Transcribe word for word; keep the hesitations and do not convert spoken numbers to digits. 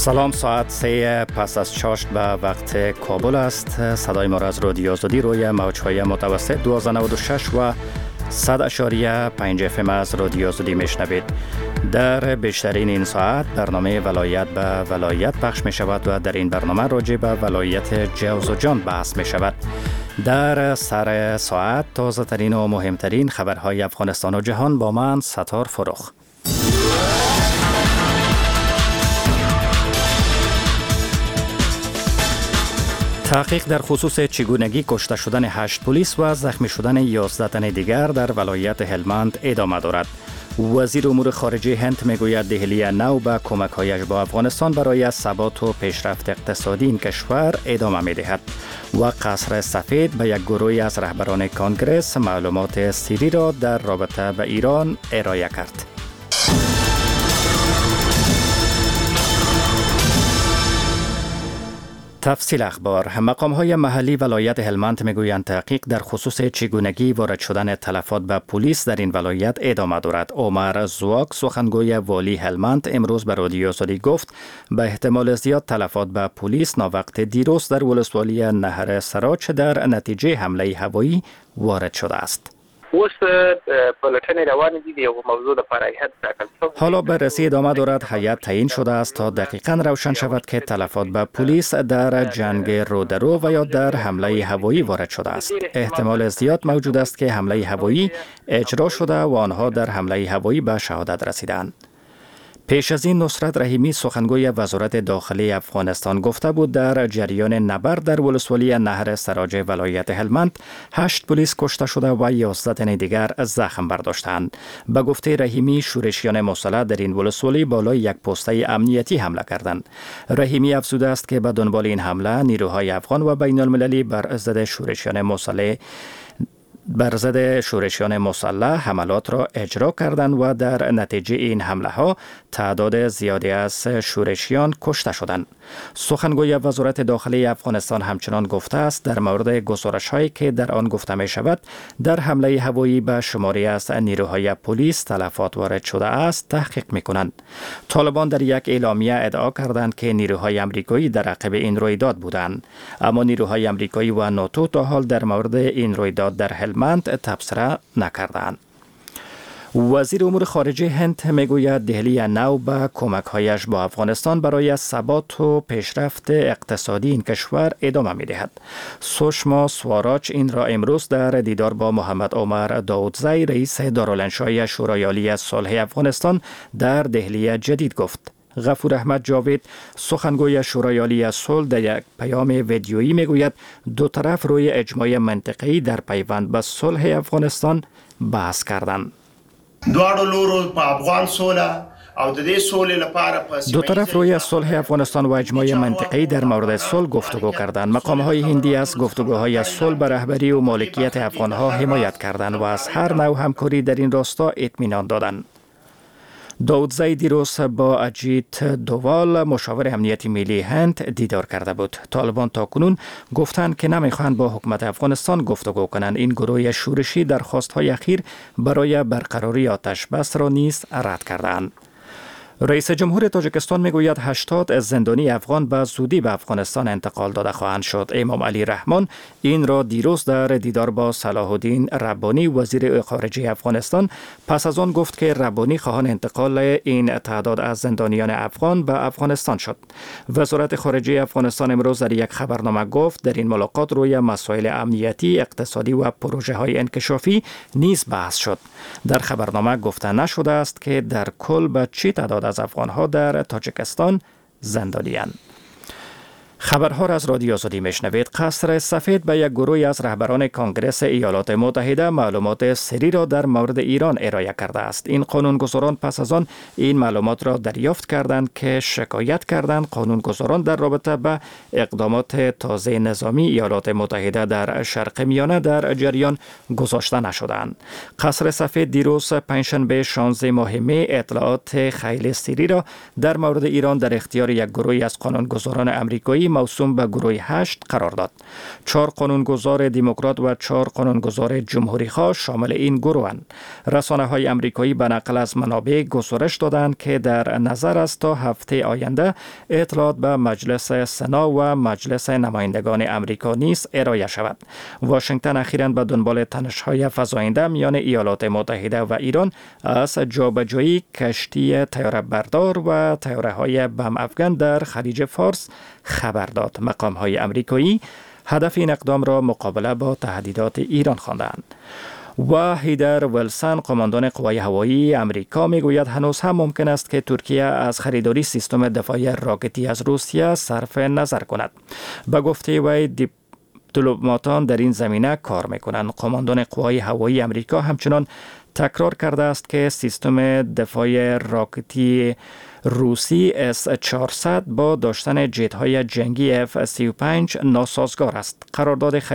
سلام، ساعت سه پس از چاشت به وقت کابل است. صدای ما را از رادیو آزادی روی موج‌های متوسط دویست و نود و شش و صد اشاریه پنج اف ام از رادیو آزادی میشنوید. در بیشترین این ساعت برنامه ولایت به ولایت پخش می شود و در این برنامه راجع به ولایت جوزجان بحث می شود. در سر ساعت تازه ترین و مهمترین خبرهای افغانستان و جهان با من ستار فروخ. تحقیق در خصوص چگونگی کشته شدن هشت پلیس و زخمی شدن یازده تن دیگر در ولایت هلمند ادامه دارد. وزیر امور خارجه هند میگوید دهلی نو به کمک‌هایش با افغانستان برای ثبات و پیشرفت اقتصادی این کشور ادامه می‌دهد و قصر سفید به یک گروهی از رهبران کنگرس معلومات سری را در رابطه به ایران ارائه کرد. تفصیل اخبار. مقام‌های محلی ولایت هلمند میگویند تحقیق در خصوص چگونگی وارد شدن تلفات به پلیس در این ولایت ادامه دارد. عمر زواک سخنگوی والی هلمند امروز به رادیو آزادی گفت به احتمال زیاد تلفات به پلیس ناوقت دیروز در ولسوالی نهر سراج در نتیجه حمله هوایی وارد شده است. حالا بررسی ادامه دارد. هیئت تعیین شده است تا دقیقاً روشن شود که تلفات به پلیس در جنگ رودرو و یا در حمله هوایی وارد شده است. احتمال زیاد موجود است که حمله هوایی اجرا شده و آنها در حمله هوایی به شهادت رسیدند. پیش از این نصرت رحیمی سخنگوی وزارت داخلی افغانستان گفته بود در جریان نبرد در ولسوالی نهر سراج ولایت هلمند هشت پلیس کشته شده و یازده تن دیگر زخم برداشتند. به گفته رحیمی شورشیان مسلح در این ولسوالی بالای یک پسته امنیتی حمله کردند. رحیمی افزوده است که به دنبال این حمله نیروهای افغان و بین المللی بر ضد شورشیان مسلح بر ضد شورشیان مسلح حملات را اجرا کردند و در نتیجه این حمله ها تعداد زیادی از شورشیان کشته شدند. سخنگوی وزارت داخلی افغانستان همچنان گفته است در مورد گزارش هایی که در آن گفته می شود در حمله هوایی به شماری از نیروهای پلیس تلفات وارد شده است تحقیق می کنند. طالبان در یک اعلامیه ادعا کردند که نیروهای آمریکایی در عقب این رویداد بودند، اما نیروهای آمریکایی و ناتو تا حال در مورد این رویداد در هلمند تبصره نکردند. وزیر امور خارجه هند میگوید دهلی نو به کمک‌هایش با افغانستان برای ثبات و پیشرفت اقتصادی این کشور ادامه می‌دهد. سوشما سواراج این را امروز در دیدار با محمد عمر داودزی رئیس دارالانشای شورای عالی صلح افغانستان در دهلی جدید گفت. غفور احمد جاوید سخنگوی شورای عالی صلح در یک پیام ویدیویی میگوید دو طرف روی اجماع منطقه‌ای در پیوند به صلح افغانستان بحث کردند. دو طرف روی صلح افغانستان و اجماع منطقه‌ای در مورد صلح گفتگو کردند. مقام‌های هندی از گفتگوهای صلح به رهبری و مالکیت افغان‌ها حمایت کردند و از هر نوع همکاری در این راستا اطمینان دادند. داودزی دیروز با اجیت دووال مشاور امنیتی ملی هند دیدار کرده بود. طالبان تاکنون گفتند که نمیخواهند با حکومت افغانستان گفتگو کنند. این گروه شورشی درخواست‌های اخیر برای برقراری آتش بس را نیز رد کردند. رئیس جمهور تاجیکستان میگوید هشتاد زندانی افغان به زودی به افغانستان انتقال داده خواهند شد. امام علی رحمان این را دیروز در دیدار با صلاح الدین ربانی وزیر خارجه افغانستان پس از آن گفت که ربانی خواهان انتقال این تعداد از زندانیان افغان به افغانستان شد. وزارت خارجه افغانستان امروز در یک خبرنامه گفت در این ملاقات روی مسائل امنیتی، اقتصادی و پروژه های انکشافی نیز بحث شد. در خبرنامه گفته نشده است که در کل به چه تعداد از افغان‌ها در تاجیکستان زندانی‌اند. خبرها را از رادیو آزادی میشنوید. قصر سفید به یک گروهی از رهبران کنگرس ایالات متحده معلومات سری را در مورد ایران ارائه کرده است. این قانونگذاران پس از آن این معلومات را دریافت کردند که شکایت کردند قانونگذاران در رابطه به اقدامات تازه نظامی ایالات متحده در شرق میانه در جریان گذاشته نشدند. قصر سفید دیروز پنجشنبه شانزده ماه می اطلاعات خیلی سری را در مورد ایران در اختیار یک گروهی از قانونگذاران آمریکایی موسوم به گروه هشت قرار داد. چهار قانونگذار دموکرات و چهار قانونگذار جمهوری خواه شامل این گروهند. رسانه های امریکایی به نقل از منابع گزارش دادند که در نظر است تا هفته آینده اطلاعات به مجلس سنا و مجلس نمایندگان امریکا نیز ارائه شود. واشنگتن اخیراً به دنبال تنش‌های فزاینده میان ایالات متحده و ایران از جابجایی کشتی طیاره بردار و طیاره‌های بم افغان در خلیج فارس خبر داد. مقام‌های امریکایی هدف این اقدام را مقابله با تهدیدات ایران خواندند. و هیدر ویلسون قماندان قوای هوایی امریکا میگوید هنوز هم ممکن است که ترکیه از خریداری سیستم دفاعی راکتی از روسیه صرف نظر کند. به گفته وی دیپلماتان در این زمینه کار میکنند. قماندان قوای هوایی امریکا همچنان تکرار کرده است که سیستم دفاع راکتی روسی اس چهارصد با داشتن جت‌های جنگی اف سی و پنج ناسازگار است. قرارداد